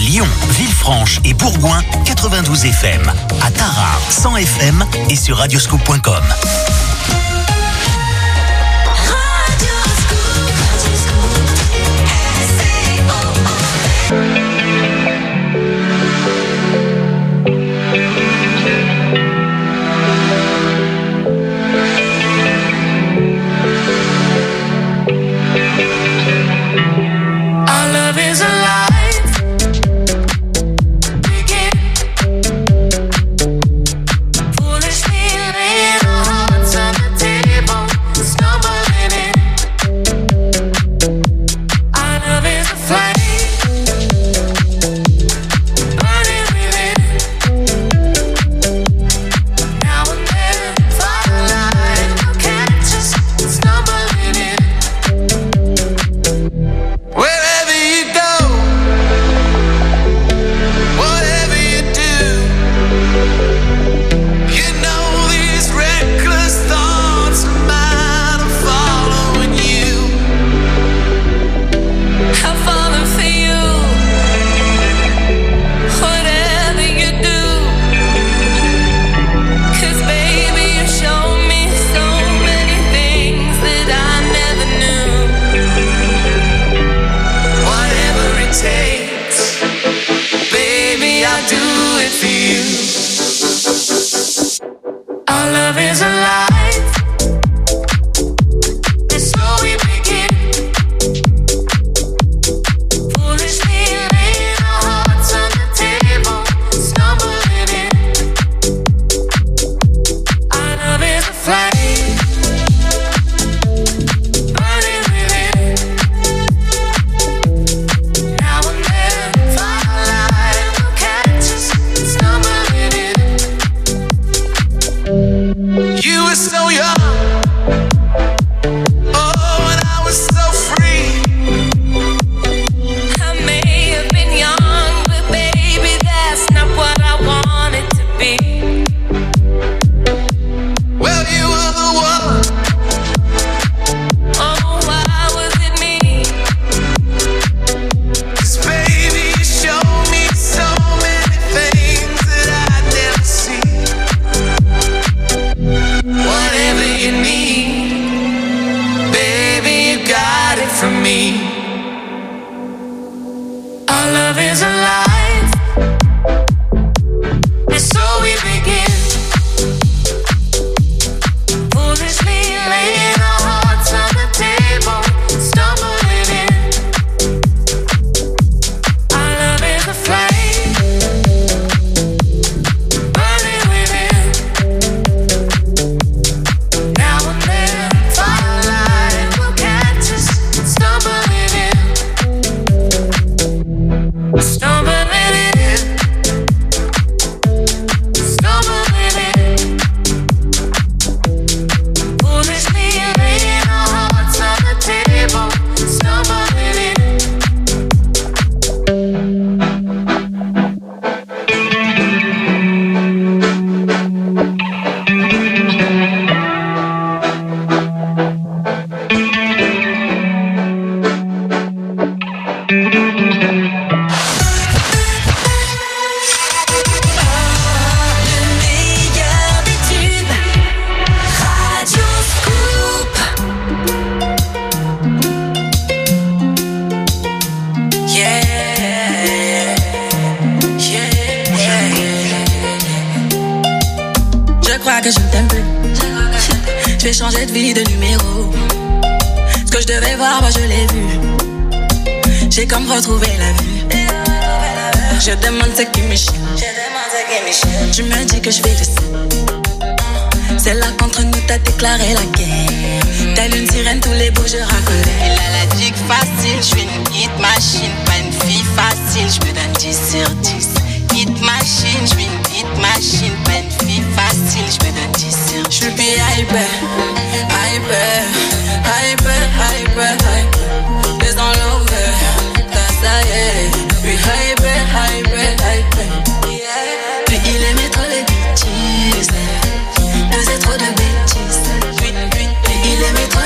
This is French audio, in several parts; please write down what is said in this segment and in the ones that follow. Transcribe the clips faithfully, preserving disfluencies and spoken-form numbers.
Lyon, Villefranche et Bourgoin, quatre-vingt-douze F M. À Tarare, cent F M et sur radioscoop point com.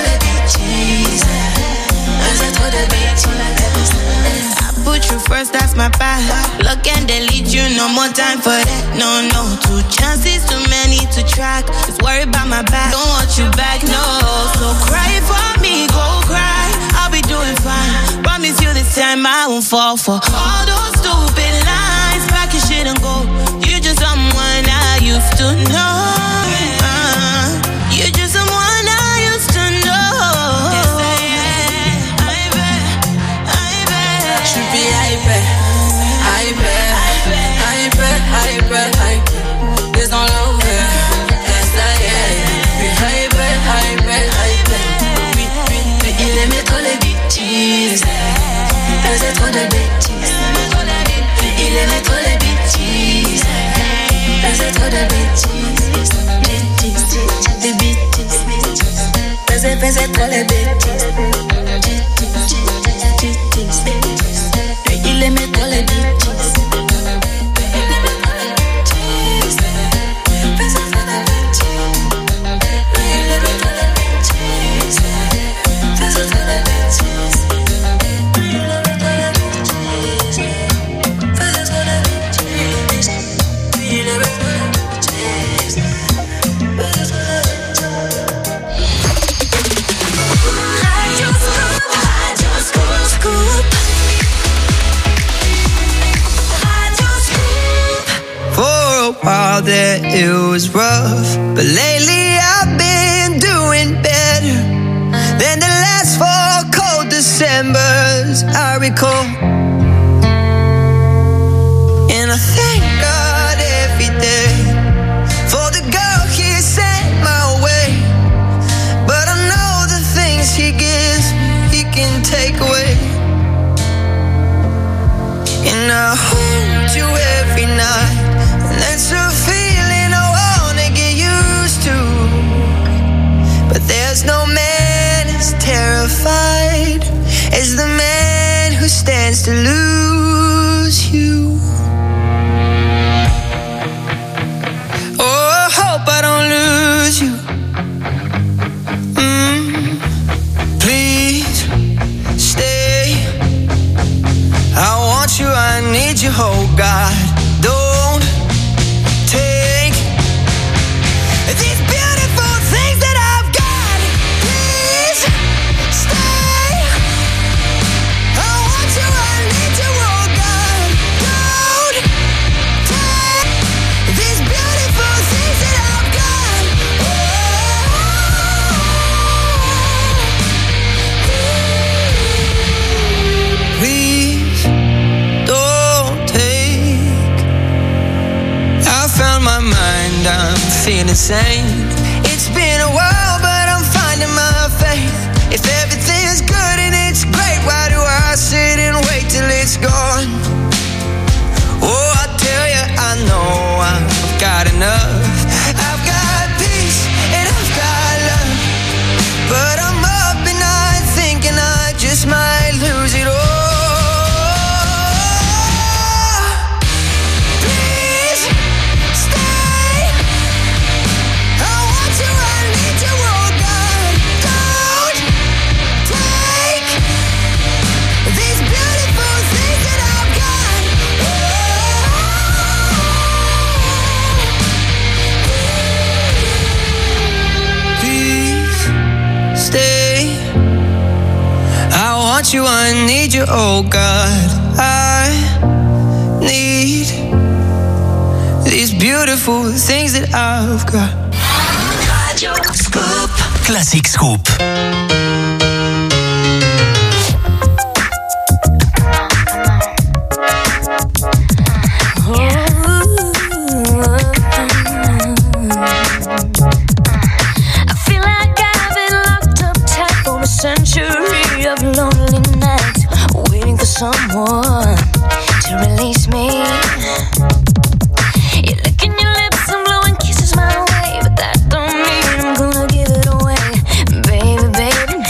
First, that's cross my path. Look and delete you, no more time for that. No, no, two chances, too many to track. Just worry about my back, don't want you back, no. So cry for me, go cry. I'll be doing fine. Promise you this time I won't fall for all those stupid lines. Pack your shit and go. You're just someone I used to know. Uh, you're just someone I used to know. Yes, I am. I bet, I bet. Should be I bet, I bet, I bet, I bet, I bet. There's no love here. Yes, I am. I bet, I bet, I bet. Il aimait trop les bêtises. Il faisait trop de bêtises. Il aimait trop les bêtises. Il faisait trop de bêtises. Bêtises, des bêtises. Faisait, faisait trop les bêtises. Il aimait trop les bêtises. While there it was rough, but lately I've been doing better than the last four cold Decembers I recall. And I thank God every day for the girl He sent my way. But I know the things He gives He can take away. And I hold you every night. That's a feeling I wanna get used to. But there's no man as terrified as the man who stands to lose you. Oh, I hope I don't lose you. Mm, please stay. I want you, I need you, oh God. Don't take these beautiful things that I've got. Please stay. I want you, I need you, oh God. Don't take these beautiful things that I've got. Oh. Please don't take. I found my mind, I'm feeling sane. It's been a while, but I'm finding my faith. If everything is good and it's great, why do I sit and wait till it's gone? Oh, I tell you, I know I've got enough. I've got peace and I've got love. But I'm up at night thinking I just might lose it all. You, I need you, oh God. I need these beautiful things that I've got. Radio Scoop. Classic Scoop. I feel like I've been locked up tight for a century of lonely nights, waiting for someone to release me. You're licking your lips and blowing kisses my way, but that don't mean I'm gonna give it away. Baby, baby,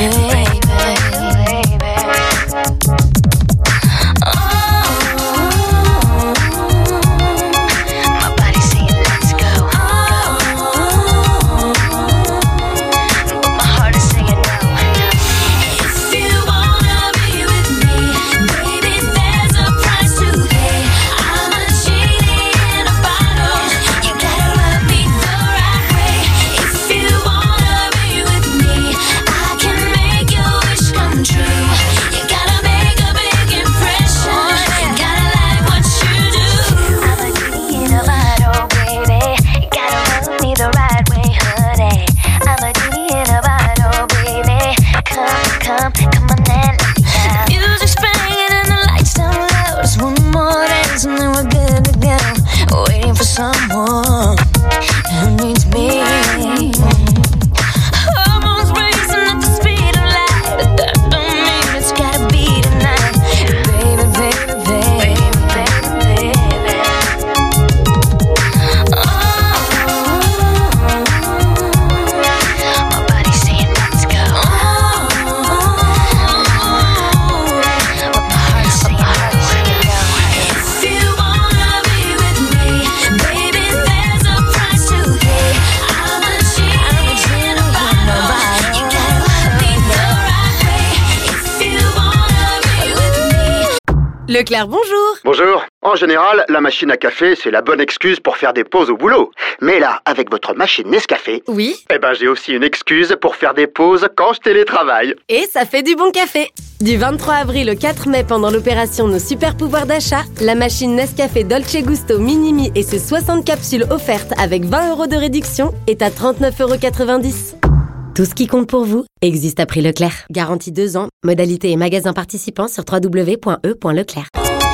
Leclerc, bonjour. Bonjour. En général, la machine à café, c'est la bonne excuse pour faire des pauses au boulot. Mais là, avec votre machine Nescafé, oui. Eh ben, j'ai aussi une excuse pour faire des pauses quand je télétravaille. Et ça fait du bon café. Du vingt-trois avril au quatre mai, pendant l'opération Nos Super Pouvoirs d'achat, la machine Nescafé Dolce Gusto Minimi et ses soixante capsules offertes avec vingt euros de réduction est à trente-neuf euros quatre-vingt-dix. Tout ce qui compte pour vous existe à prix Leclerc. Garantie deux ans. Modalité et magasins participants sur w w w point e point leclerc.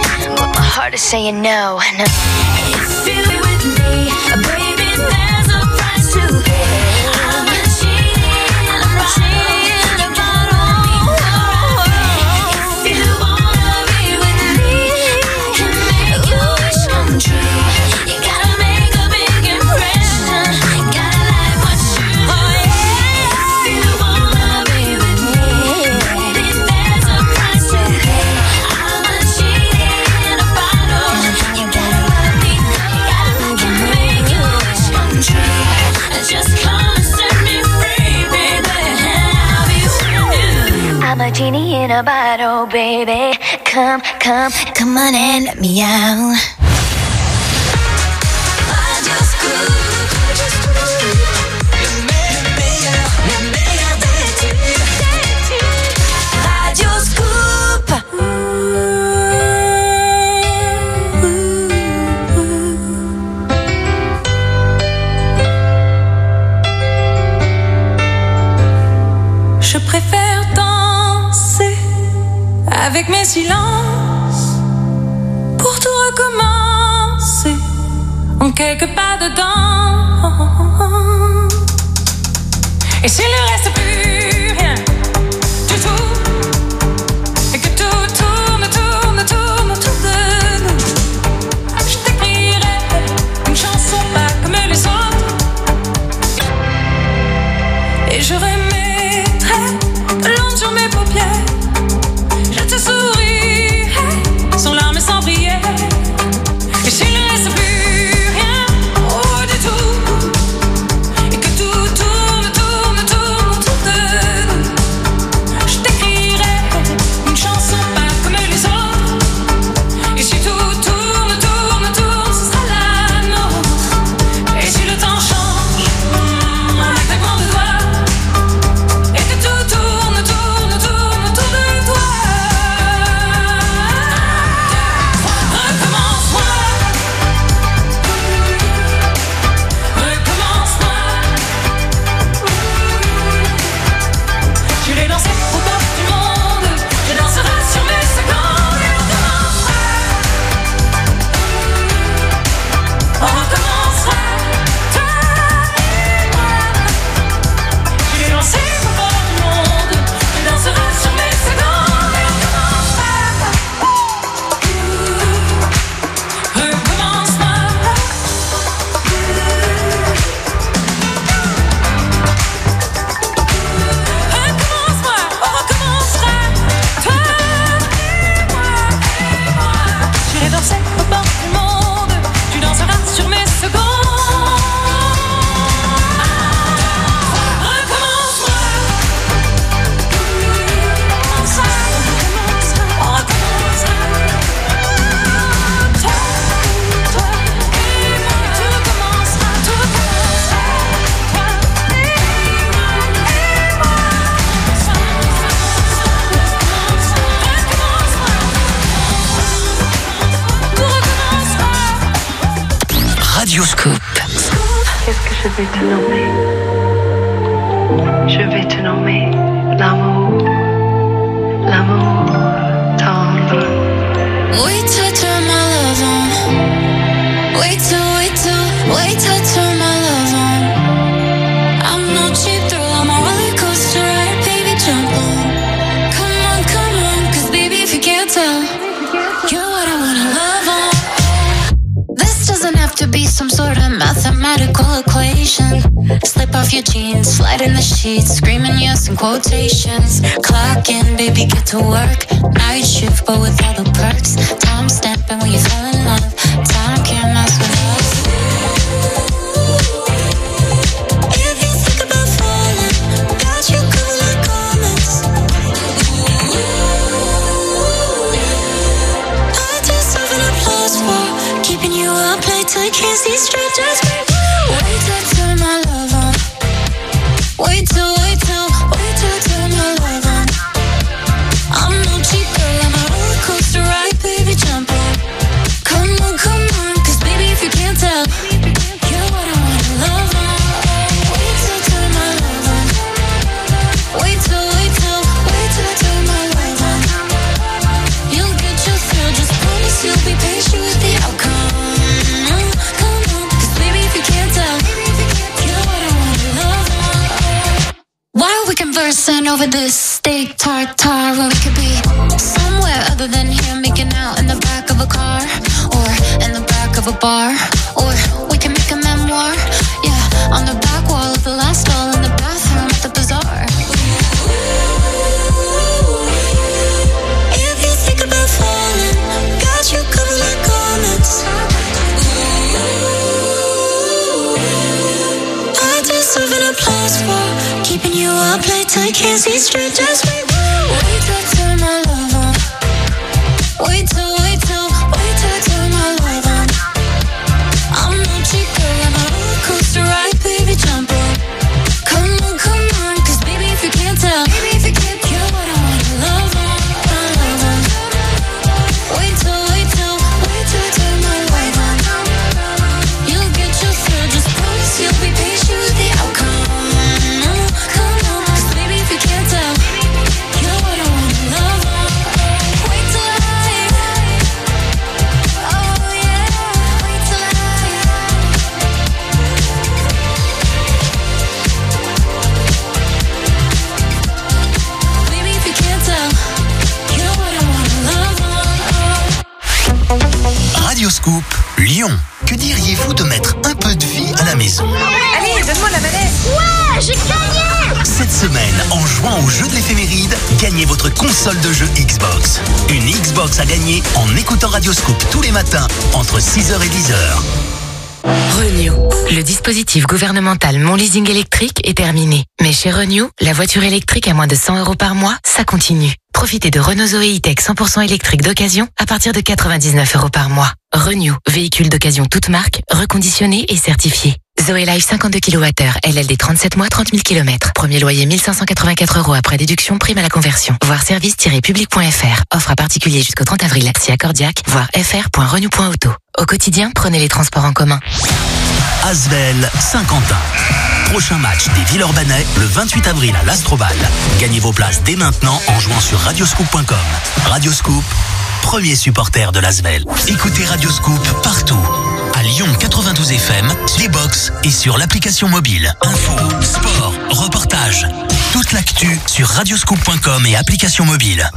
I'm a genie in a bottle, baby. Come, come, come on and let me out. Je préfère danser avec mes silences pour tout recommencer en quelques pas dedans. Et s'il ne reste plus rien du tout, et que tout tourne, tourne, tourne autour de nous, je t'écrirai une chanson pas comme les autres, et je remettrai de l'ombre sur mes paupières. Je te sourirai sans larmes et sans prière. Et s'il ne reste plus rien, oh du tout, et que tout tourne, tourne, tourne autour de nous, je t'écrirai une chanson pas comme les autres. Et si tout tourne, tourne, tourne, ce sera la nôtre. Et si le temps change, en un claquement de doigts, et que tout tourne, tourne, tourne autour de toi, recommence-moi, recommence-moi. Je l'ai dansé au bord du monde, je danserai sur mes secondes et on recommencera, on recommencera, toi et moi. Je l'ai dansé au bord du monde, je danserai sur mes secondes et on recommencera, recommence-moi. Recommence-moi, on recommencera, toi et moi, et moi. J'irai danser au bord du monde, tu danseras sur mes secondes. Recommence-moi, recommence-moi, on recommencera, toi, toi et moi. Tout recommencera, tout recommencera, toi et moi, et moi. Tout recommencera. Radioscoop. Qu'est-ce que je vais te nommer? Je vais te nommer l'amour, l'amour tendre. Wait till I turn my love on. Wait till, wait till, wait till I turn my love on. I'm no cheap thrill, I'm a roller coaster ride, baby, jump on. Come on, come on, cause baby, if you can't tell, you're what I wanna love on. This doesn't have to be some sort of mathematical equation. Slip off your jeans, slide in the sheets, screaming yes in quotations. Clock in, baby, get to work. Night shift, but with all the perks. Time stamping when you fell in love. Time can't mess with us. If you think about falling, got you cool like comets. till I can't see straight. Just wait, wait till I turn my love on. Wait till, wait till, wait till I turn my love on. I'm no cheap girl, I'm a roller coaster ride, baby, jump on. Come on, come on, cause baby, if you can't tell, you're what I wanna love on. Wait till I turn my love on. Wait till, wait till, wait till I turn my love on. You'll get your thrill, just promise you'll be patient with the outcome. Come on, cause baby, if you can't tell, you're what I wanna love on. Why are we conversing over this steak tartare when we could be somewhere other than here, making out in the back of a car, or in the back of a bar, or we can make a memoir, yeah, on the back wall of the last stall in the bathroom at the bazaar. If you think about falling, got you covered like garments. I deserve an applause for keeping you up late till I can't see straight. Just wait, wait till I turn my love on. Wait till, wait till, wait till I turn my love on. I'm no cheap girl, I'm a roller coaster ride, baby, jump on. Come on, come on, cause baby, if you can't tell, baby, if you can't, you're what I wanna love on, love on. Wait till, wait till, wait till I turn my love on. You'll get your thrill, just promise you'll be patient with the outcome. Come on, cause baby, if you can't tell, you're what I wanna love on. Wait till I, oh yeah, wait till I. Baby, if you can't tell, you're what I wanna love on. Radio Scoop, Lyon. Que diriez-vous de mettre un peu de vie à la maison? Allez, donne-moi la manette. Ouais, j'ai gagné. Cette semaine, en jouant au jeu de l'éphéméride, gagnez votre console de jeu Xbox. Une Xbox à gagner en écoutant Radio Scoop tous les matins entre six heures et dix heures. Renew. Le dispositif gouvernemental Mon Leasing électrique est terminé. Mais chez Renew, la voiture électrique à moins de cent euros par mois, ça continue. Profitez de Renault Zoé E-Tech cent pour cent électrique d'occasion à partir de quatre-vingt-dix-neuf euros par mois. Renew, véhicule d'occasion toute marque, reconditionné et certifié. Zoé Life cinquante-deux kilowattheures, L L D trente-sept mois, trente mille kilomètres. Premier loyer mille cinq cent quatre-vingt-quatre euros après déduction, prime à la conversion. Voir service tiret public point f r. Offre à particulier jusqu'au trente avril. Si accordiaque, voir f r point renew point auto. Au quotidien, prenez les transports en commun. Asvel, Saint-Quentin. Prochain match des Villeurbanais le vingt-huit avril à l'Astrobal. Gagnez vos places dès maintenant en jouant sur radioscoop point com. Radio Scoop, premier supporter de l'Asvel. Écoutez Radio Scoop partout. À Lyon quatre-vingt-douze F M, les box et sur l'application mobile. Info, sport, reportage. Toute l'actu sur radioscoop point com et application mobile.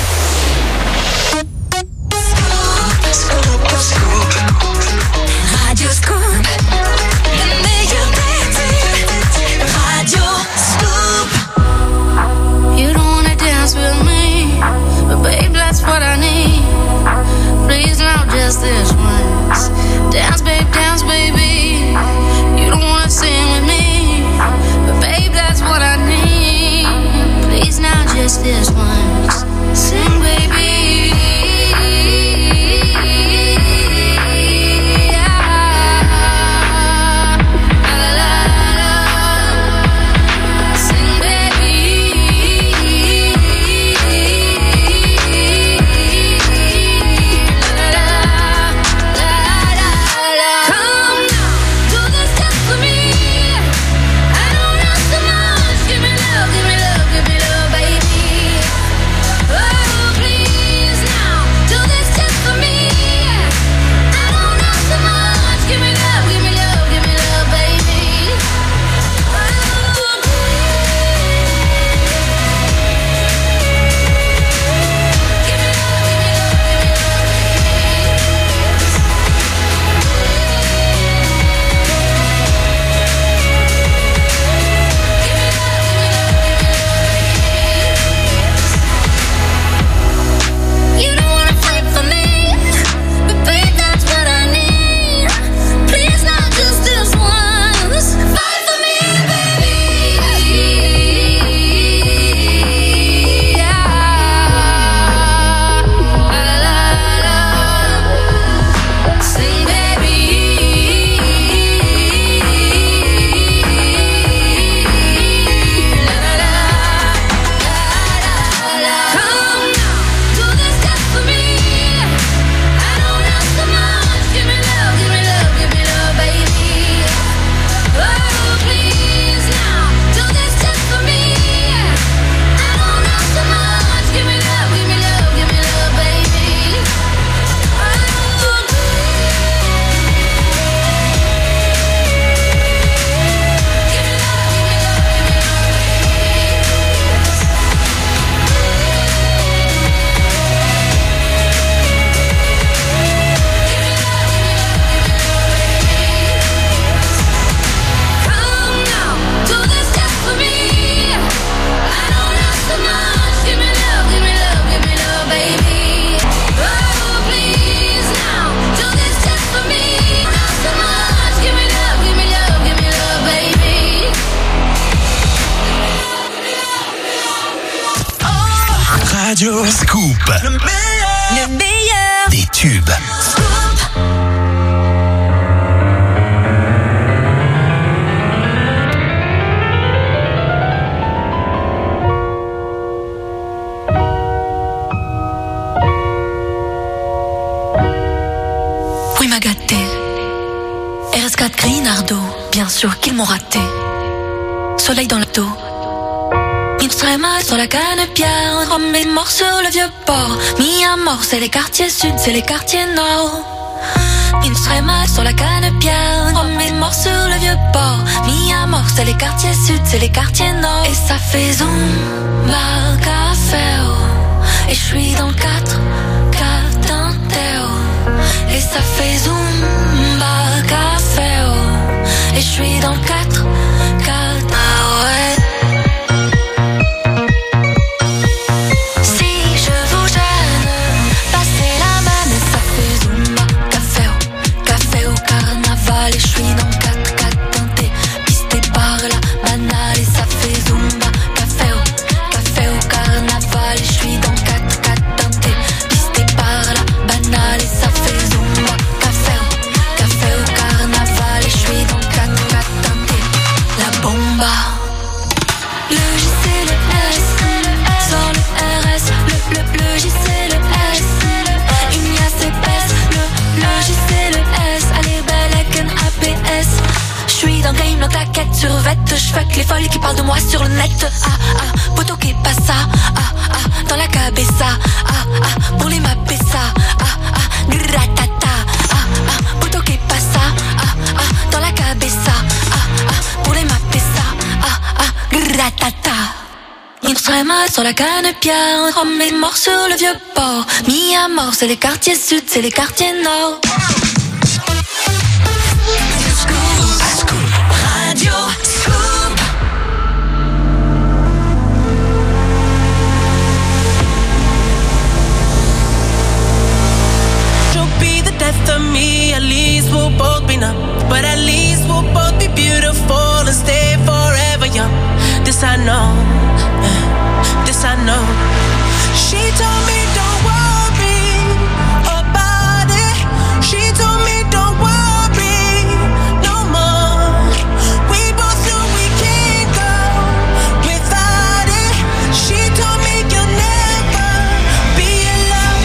Radio Scoop. Le meilleur des Radio Scoop. You don't wanna dance with me, but babe, that's what I need. Please now just this once. Dance, babe, dance, baby. You don't wanna sing with me, but babe, that's what I need. Please now just this once. Sing, baby. Oh, radio. Scoop. Le meilleur. Le meilleur. Des tubes. Oui, m'a gâté. R S quatre Grinardo, bien sûr qu'ils m'ont raté. Soleil dans le dos. Il serait mal sur la canne pierre. Rome est mort sur le vieux port. Mis à mort, c'est les quartiers sud, c'est les quartiers nord. Il serait mal sur la canne pierre. Rome est mort sur le vieux port. Mis à mort, c'est les quartiers sud, c'est les quartiers nord. Et ça fait zumba café. Et je suis dans le quatre quatre d'un Théo. Et ça fait zumba café. Et je suis dans le quatre quatre. Ah ouais. Je fuck les folles qui parlent de moi sur le net. Ah ah, poto que pasa. Ah ah, dans la cabeza. Ah ah, pour les mapper ça. Ah ah, gratata. Ah ah, poto que pasa. Ah ah, dans la cabeza. Ah ah, pour les mapper ça. Ah ah, gratata. Il serait mal sur la canne pierre. Rome est mort sur le vieux port. Mis à mort, c'est les quartiers sud, c'est les quartiers nord. Radio. Death of me, at least we'll both be numb. But at least we'll both be beautiful and stay forever young. This I know, this I know. She told me don't worry about it. She told me don't worry no more. We both knew we can't go without it. She told me you'll never be alone.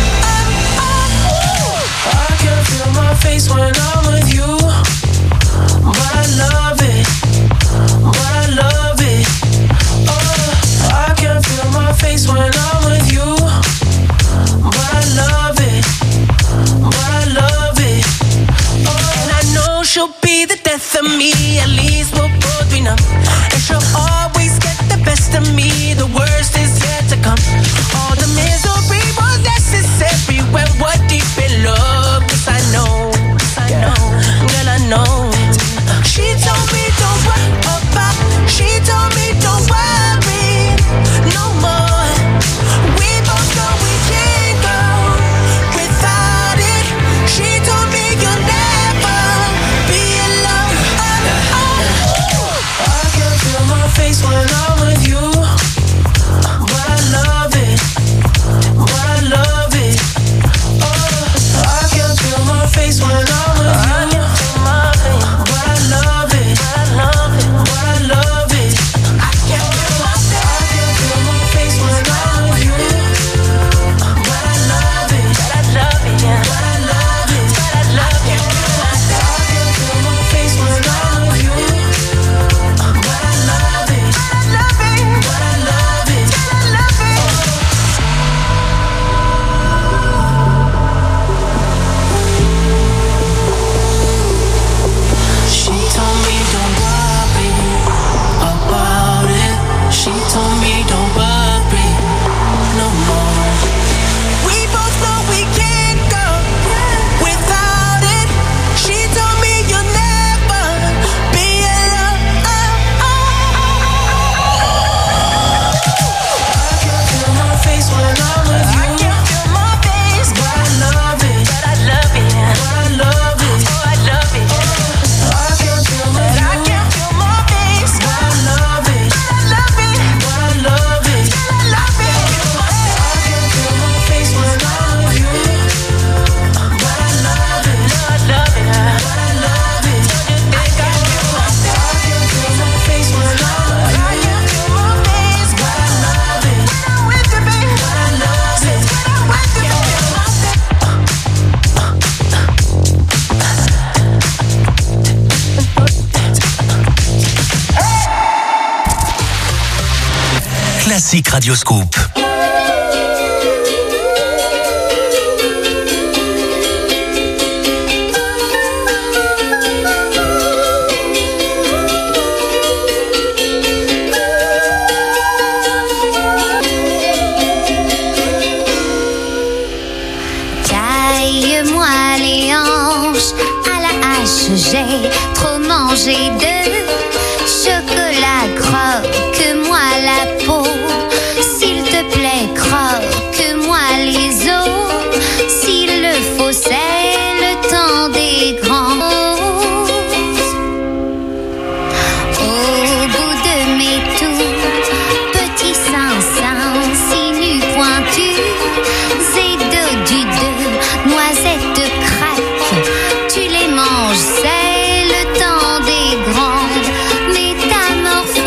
Oh, oh. I can feel my face when I'm with you, but I love it, but I love it. Oh, I can feel my face when I'm with you, but I love it, but I love it. Oh, and I know she'll be the death of me, at least we'll both be numb. And she'll always get the best of me, the worst is yet to come. All the misery was necessary when we're deep in love. Yes, I know, yes, I know, girl, I know. She told me don't worry about, she told me don't worry no more. We both know we can't go without it. She told me you'll never be alone. Oh, oh. I can feel my face when I'm with you, but I love it, but I love it. Oh, I can feel my face when I'm with you, but I love it, but I love it. I can feel my face when I'm with you, but I love it, but I love it, yeah. But I love it, but I love it. I can feel my face when I'm with you, but I love it, but I love it, but I love it, but I love it. classiques Radio Scoop. Taille-moi les hanches à la hache, j'ai trop mangé de chocolat, croque-moi la peau, s'il te plaît, croque-moi les os, s'il le faut, c'est le temps des grands. Au bout de mes tout petits seins, sinus pointus et dodus de noisettes craques, tu les manges, c'est le temps des grandes métamorphoses.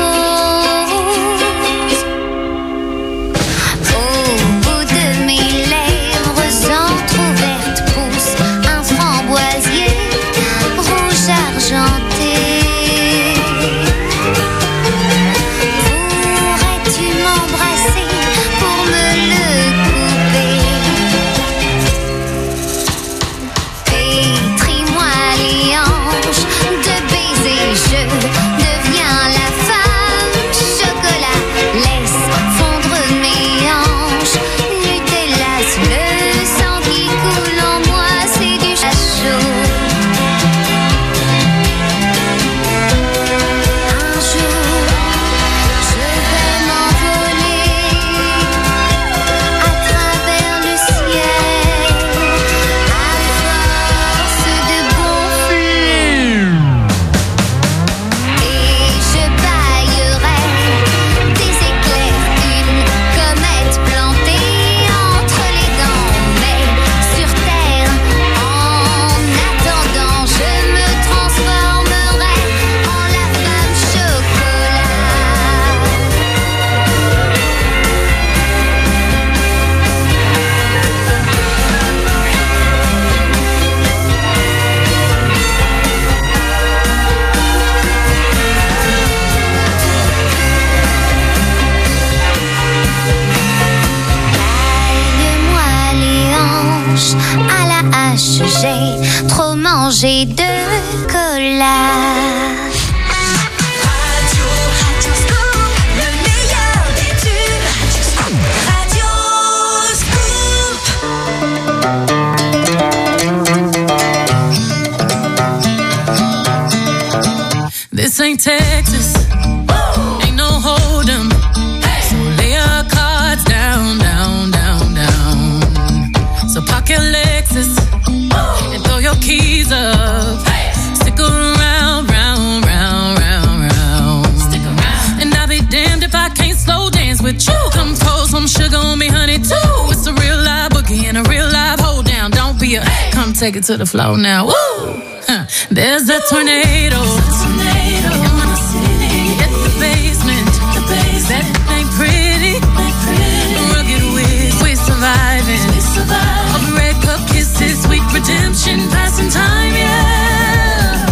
Au bout de mes lèvres entr'ouvertes pousse un framboisier rouge argenté. Pourrais-tu m'embrasser pour me le couper? Pétris-moi les hanches de baisers, je deviens la femme chocolat. Laisse fondre mes hanches, Nutella, le sang qui coule en moi, c'est du chaud. Un jour, je vais m'envoler à travers le ciel, à force de gonfler. Et je baillerai des éclairs, une comète plantée entre les dents. Mais sur terre, en attendant, je me transformerai en la femme chocolat. Taille-moi les hanches à la hache, j'ai trop mangé de cola. Le meilleur des tubes, Radio Scoop. This ain't Texas, ain't no hold'em. So lay your cards down, down, down, down. So park your Lexus and throw your keys up. Stick around, round, round, round, round. Stick around. And I'll be damned if I can't slow dance with you. Come pour some sugar on me, honey, too. It's a real live boogie and a real live hold down. Don't be a, come take it to the floor now. Woo! Huh. There's a tornado. In my city, at the basement. That ain't pretty. Rugged with, we're surviving. Of red cup kisses, sweet redemption, passing time, yeah.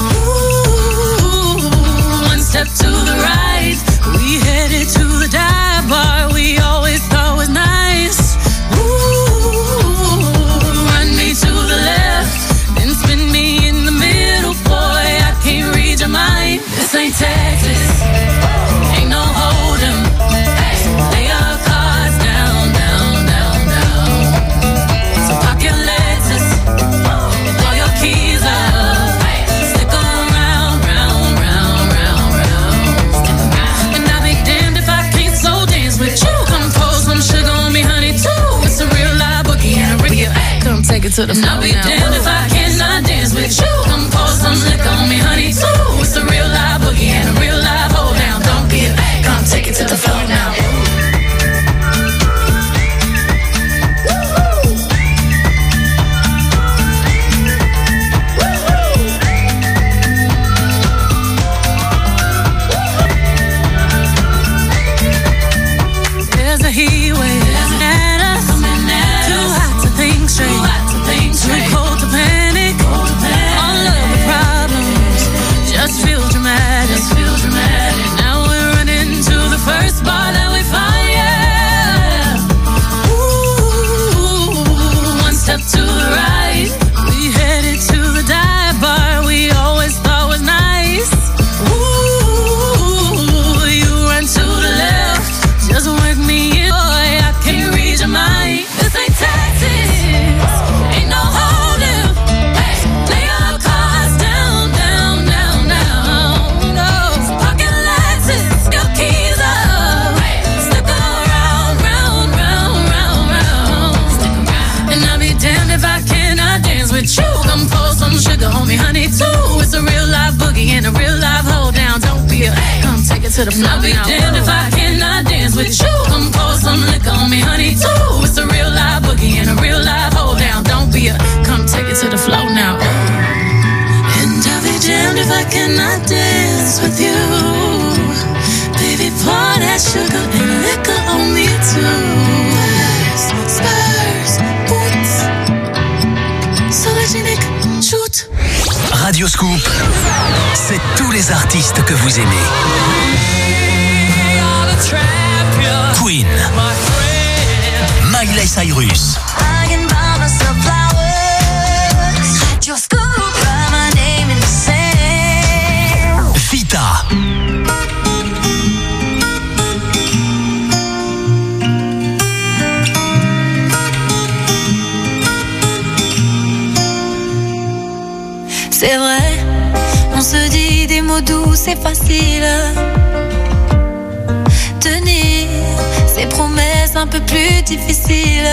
Ooh, one step to the right, we headed to the dive bar we always thought was nice. Ooh, run me to the left, then spin me in the middle, boy, I can't read your mind. This ain't Texas, ain't no hold'em. Lay your cards down, down, down, down. So park your Lexus and throw your keys up. Stick around, round, round, round, round. And I'll be damned if I can't slow dance with you. Come pour some sugar on me, honey, too. It's a real live boogie and a real, come take it to the floor now. I'll be damned if I cannot dance with you. Come pour some liquor on me, honey, too. It's a real live boogie and a real live hold down. Don't be a, come take it to the floor now. There's a heat wave at us, too hot to think straight, too cold to panic. All of the problems just to the floor. I'll be damned if I cannot dance with you. Come pour some liquor on me, honey, too. It's a real live boogie and a real live hold down. Don't be a, come take it to the floor now. And I'll be damned if I cannot dance with you. Baby, pour that sugar and liquor on me too. Spurs, Spurs, boots. Solargenic, shoot. Radio Scoop, c'est tous les artistes que vous aimez. Queen, Miley Cyrus, Vita, c'est vrai, on se dit des mots doux, c'est facile. Tenir ces promesses un peu plus difficiles.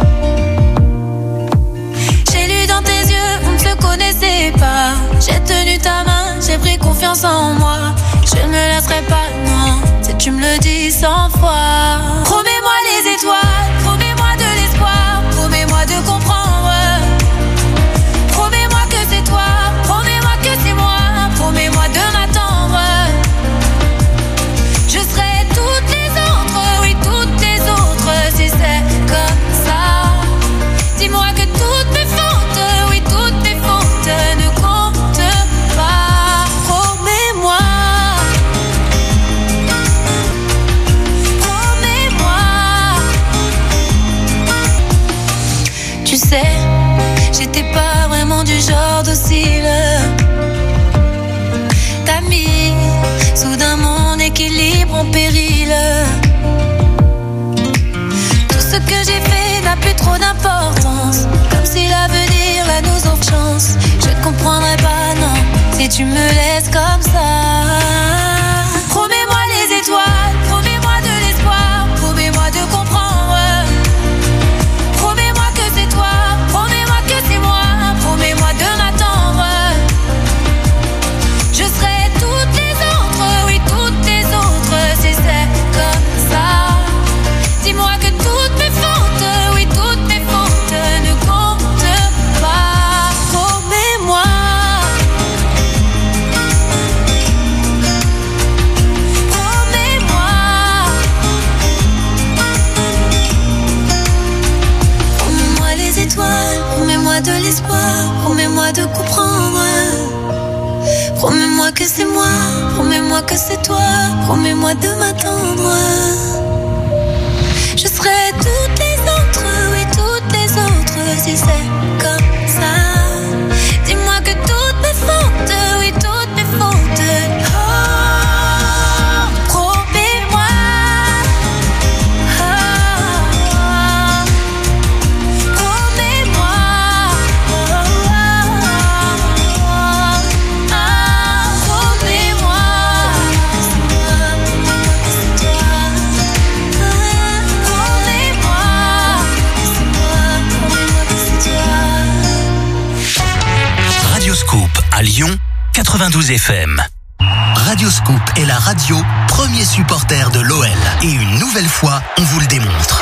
J'ai lu dans tes yeux, on ne se connaissait pas. J'ai tenu ta main, j'ai pris confiance en moi. Je ne me laisserai pas, non, si tu me le dis cent fois. Promets-moi les étoiles, promets-moi de l'espoir, promets-moi de comprendre. Promets-moi que c'est toi, promets-moi que c'est moi, promets-moi de m'attendre. Je serai toutes les autres, oui toutes les autres, si c'est comme ça. Dis-moi que toutes mes fautes, oui toutes mes fautes ne comptent pas. Promets-moi, promets-moi. Tu sais, j'étais pas vraiment du genre docile. T'as mis soudain mon équilibre en péril. Tout ce que j'ai fait n'a plus trop d'importance. Comme si l'avenir là nous offre chance. Je ne comprendrai pas, non, si tu me laisses comme ça. Promets-moi les étoiles, promets-moi de l'espoir, promets-moi de comprendre. Promets-moi que c'est toi, promets-moi que c'est moi, promets-moi de m'attendre. Je serai toutes les autres, oui toutes les autres, si c'est comme ça. Dis-moi que toutes mes fautes, oui toutes mes fautes ne comptent pas. Promets-moi. Promets-moi. Promets-moi les étoiles, promets-moi de l'espoir, promets-moi de comprendre. Promets-moi que c'est moi, promets-moi que c'est toi, promets-moi de m'attendre. Je serai toutes les autres, oui toutes les autres, si c'est comme ça. Dis-moi que toutes mes fautes, oui toutes mes fautes. Oh, promets-moi. Oh, promets-moi. Oh, promets-moi. C'est toi. Promets-moi. C'est moi, promets-moi que c'est toi. Radio Scoop à Lyon, quatre-vingt-douze F M. Radio Scoop est la radio premier supporter de l'O L. Et une nouvelle fois, on vous le démontre.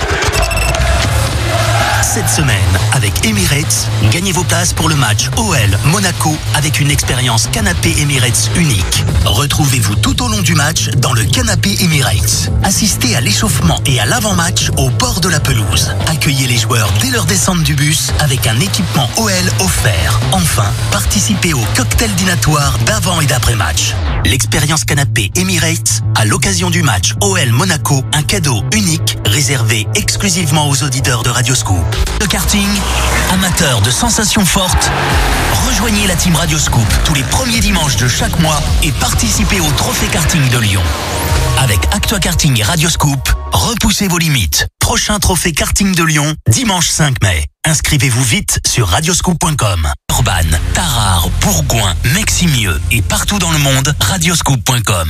Cette semaine, avec Emirates, gagnez vos places pour le match O L Monaco avec une expérience canapé Emirates unique. Retrouvez-vous tout au long du match dans le canapé Emirates. Assistez à l'échauffement et à l'avant-match au bord de la pelouse. Accueillez les joueurs dès leur descente du bus avec un équipement O L offert. Enfin, participez au cocktail dînatoire d'avant et d'après-match. L'expérience canapé Emirates, à l'occasion du match O L Monaco, un cadeau unique réservé exclusivement aux auditeurs de Radio Scoop. Le karting, amateur de sensations fortes, rejoignez la team Radio Scoop tous les premiers dimanches de chaque mois et participez au Trophée Karting de Lyon. Avec Actua Karting et Radio Scoop, repoussez vos limites. Prochain Trophée Karting de Lyon, dimanche cinq mai. Inscrivez-vous vite sur radioscoop point com. Urban, Tarare, Bourgoin, Meximieux et partout dans le monde, radioscoop point com.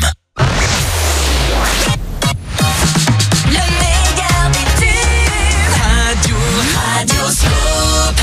Radio Scoop.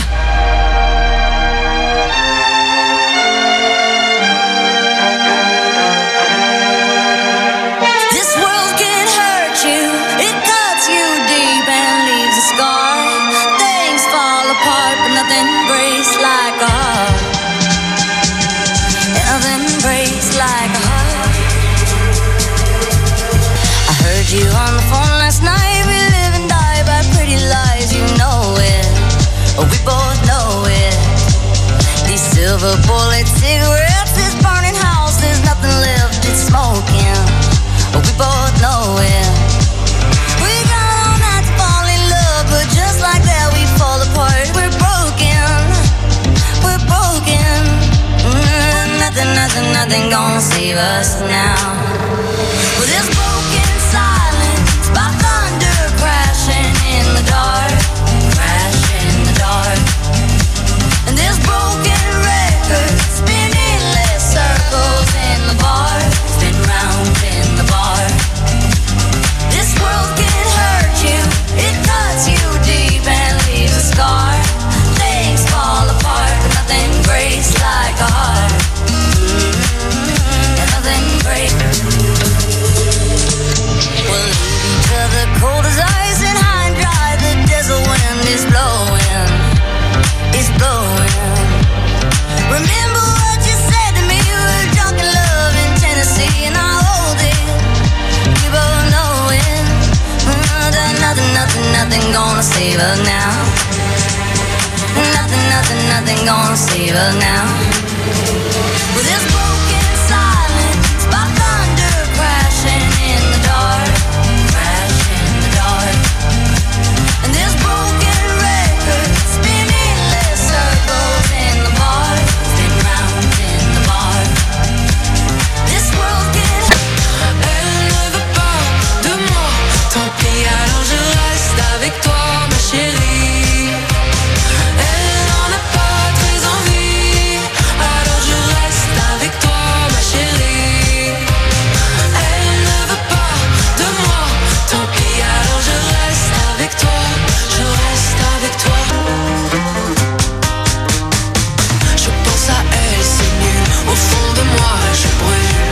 Silver bullet cigarettes, this burning house, there's nothing left, it's smoking. But we both know it. We got all night to fall in love, but just like that we fall apart. We're broken, we're broken. Mm, nothing, nothing, nothing gonna save us now. Well, this broken silence by thunder crashing in the dark, crashing in the dark. And this broken record spinning less circles in the bar, spin round in the bar. This world can hurt you, it cuts you deep and leaves a scar. Things fall apart, but nothing breaks like a heart. Mm-hmm. And nothing breaks. We'll leave each other cold as ice and high and dry. The desert wind is blowing, it's blowing. Remember what you said to me, we were drunk in love in Tennessee, and I hold it, we both know it. Mm, nothing, nothing, nothing gonna save us now. Nothing, nothing, nothing gonna save us now. With this broken silence by thunder crashing in the dark, crashing in the dark. And this broken record spinning less circles in the bar, spin round in the bar. This world can. Elle ne veut pas de moi, tant pis alors je reste avec toi ma chérie. Elle n'en a pas très envie, alors je reste avec toi ma chérie. Elle ne veut pas de moi, tant pis alors je reste avec toi, je reste avec toi. Je pense à elle, c'est nul, au fond de moi je brûle.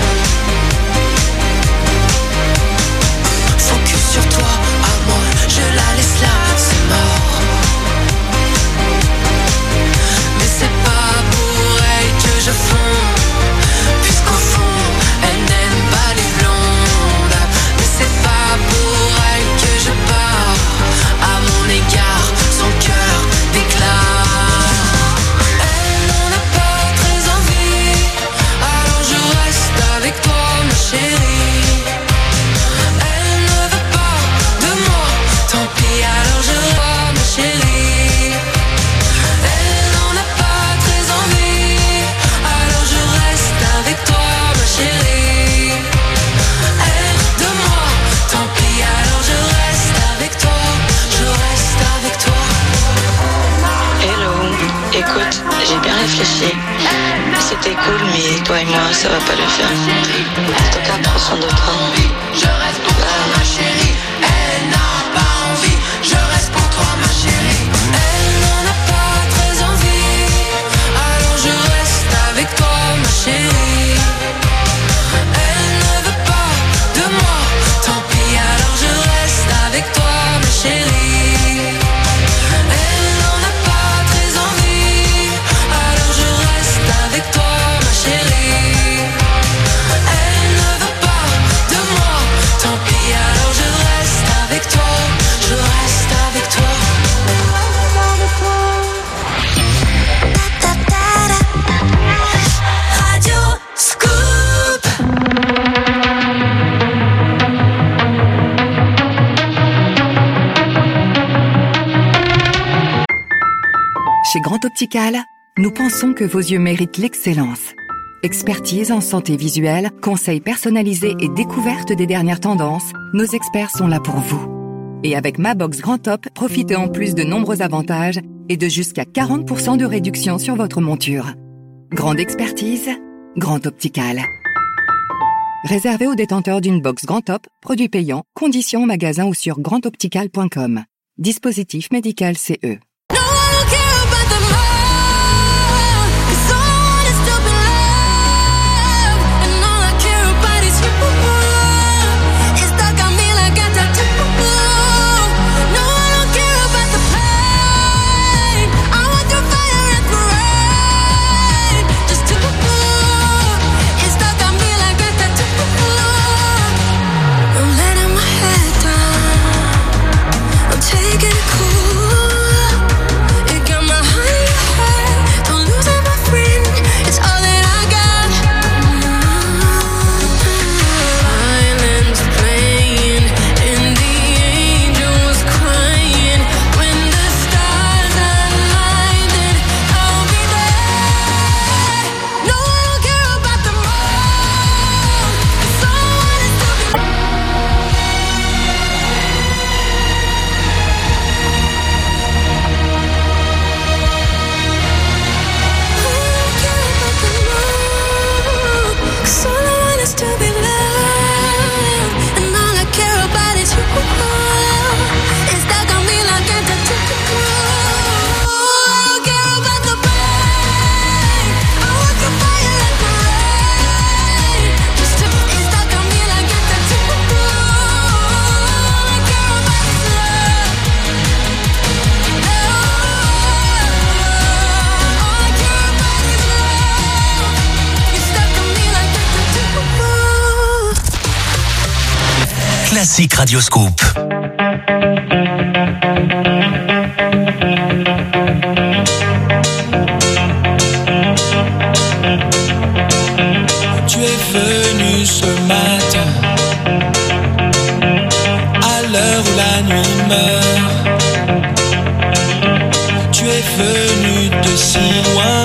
Focus sur toi, à moi, je la laisse là, c'est mort. Mais c'est pas pour elle que je fonds, puisqu'au fond, elle n'aime pas les blondes. Mais c'est pas pour elle que je pars, à mon égard, son cœur déclare. Elle n'en a pas très envie, alors je reste avec toi ma chérie. Elle ne veut pas de moi, tant pis alors je vois ma chérie. Elle n'en a pas très envie, alors je reste avec toi ma chérie. Elle de moi, tant pis alors je reste avec toi, je reste avec toi. Hello, écoute, j'ai bien réfléchi. C'était cool, mais toi et moi, ça va pas le faire. En tout cas, prends soin de toi. Je reste pour toi ma chérie. Elle n'a pas envie, je reste pour toi ma chérie. Elle n'en a pas très envie, alors je reste avec toi ma chérie. Elle ne veut pas de moi, tant pis alors je reste avec toi ma chérie. Elle n'en a pas très envie, alors je reste avec toi ma chérie. Elle ne veut pas de moi, tant pis alors je reste avec toi, je reste avec toi. Radio Scoop. Chez Grand Optical, nous pensons que vos yeux méritent l'excellence. Expertise en santé visuelle, conseils personnalisés et découverte des dernières tendances, nos experts sont là pour vous. Et avec Ma Box Grand Top, profitez en plus de nombreux avantages et de jusqu'à quarante pour cent de réduction sur votre monture. Grande expertise, Grand Optical. Réservé aux détenteurs d'une box Grand Top, produit payant, conditions en magasin ou sur grand optical point com. Dispositif médical C E. I'm letting my head down, I'm taking it cool. classique Radio Scoop. Tu es venu ce matin, à l'heure où la nuit meurt. Tu es venu de si loin,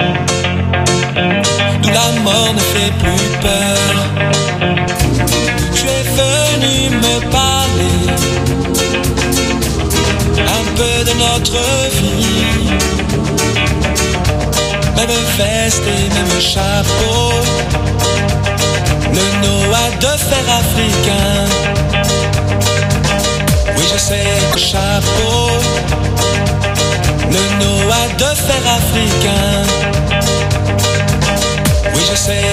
d'où la mort ne fait plus peur. Tu es venu me parler un peu de notre vie. Même veste et même chapeau, le Noah de fer africain. Oui, je sais, le chapeau, le Noah de fer africain. Oui, je sais.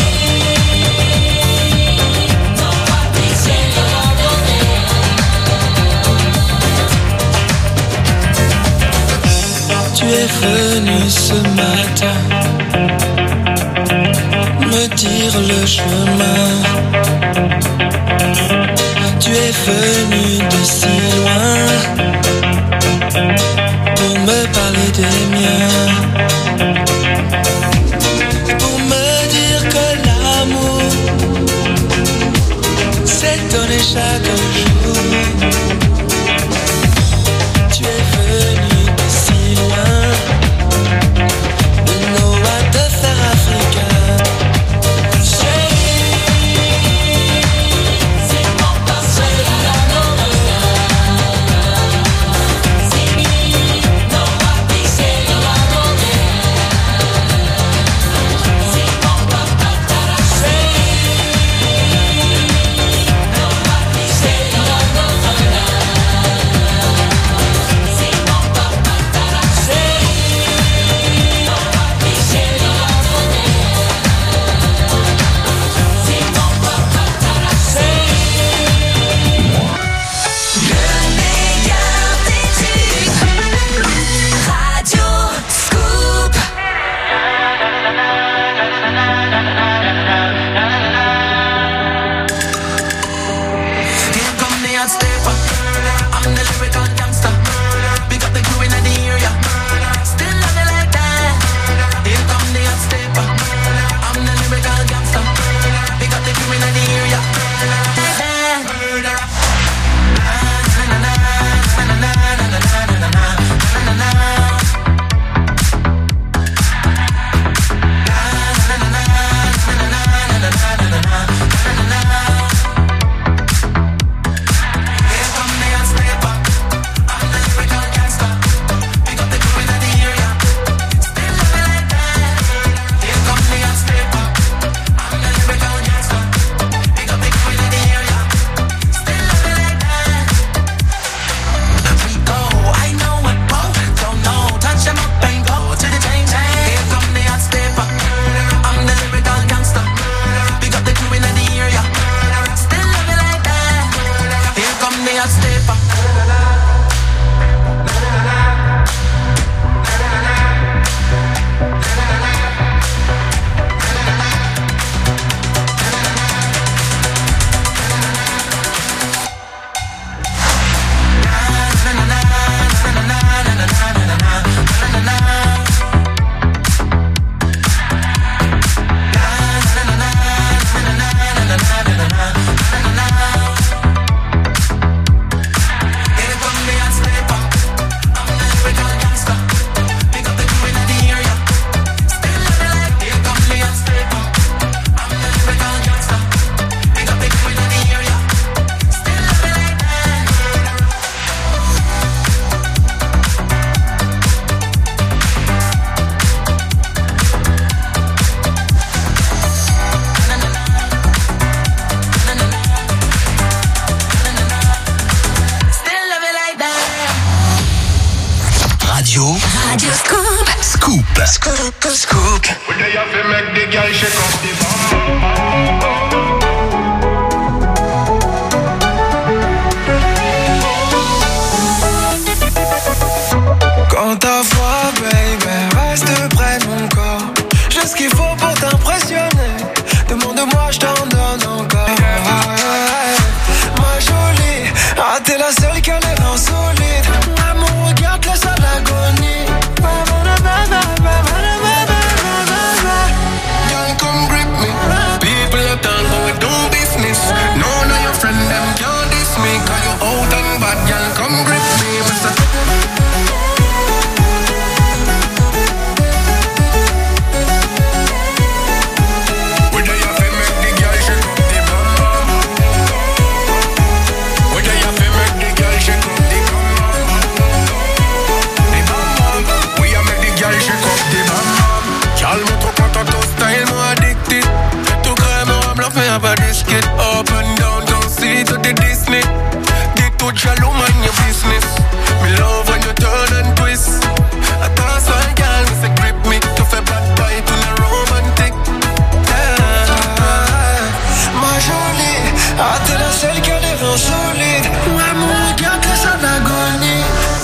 Tu es venu ce matin me dire le chemin. Tu es venu de si loin pour me parler des miens, pour me dire que l'amour s'est donné chaque jour. Tu es venu de si loin, de Noah de fer africain. Demande-moi, je t'en donne encore. Quand on ton style, moi addicted. Tout crème, moi blanc, fait un pas disquette. Up and down, don't see to the Disney. Dis tout jaloux, mind your business. Me love when you turn and twist. I toss one girl, me say grip me. Tu fais bad boy, tu n'es romantique. Yeah. Ma jolie, ah t'es la seule qui a des reins solides. Ouais, mon regarde que ça d'agonie.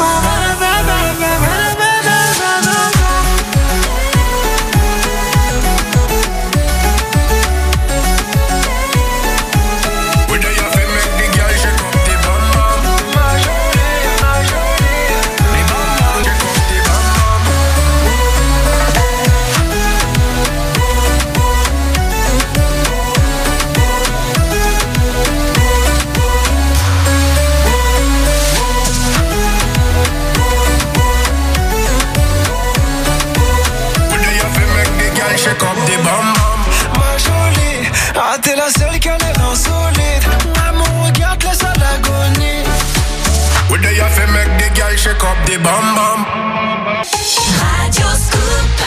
Shake up the bam bam. Ma jolie, ah t'es la seule qui a les reins solides. Ouais, mon regard te laisse à l'agonie. Would they have to make the girl shake up the bam bam? Radio Scoop.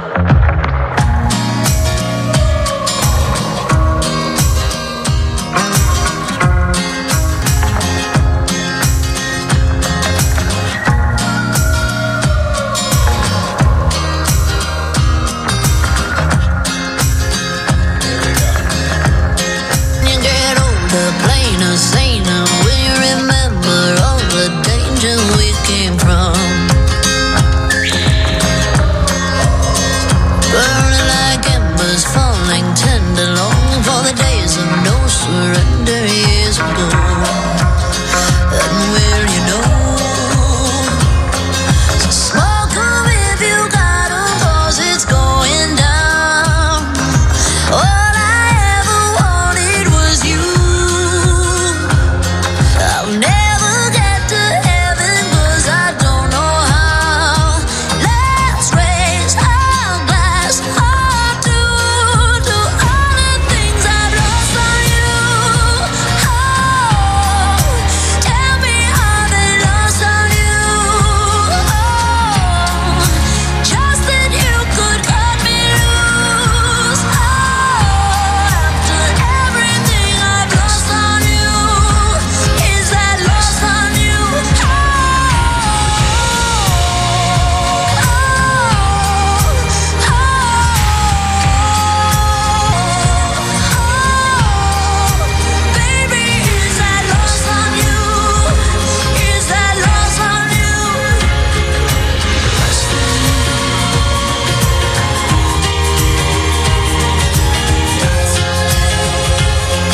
Saner, we remember all the danger we came from. But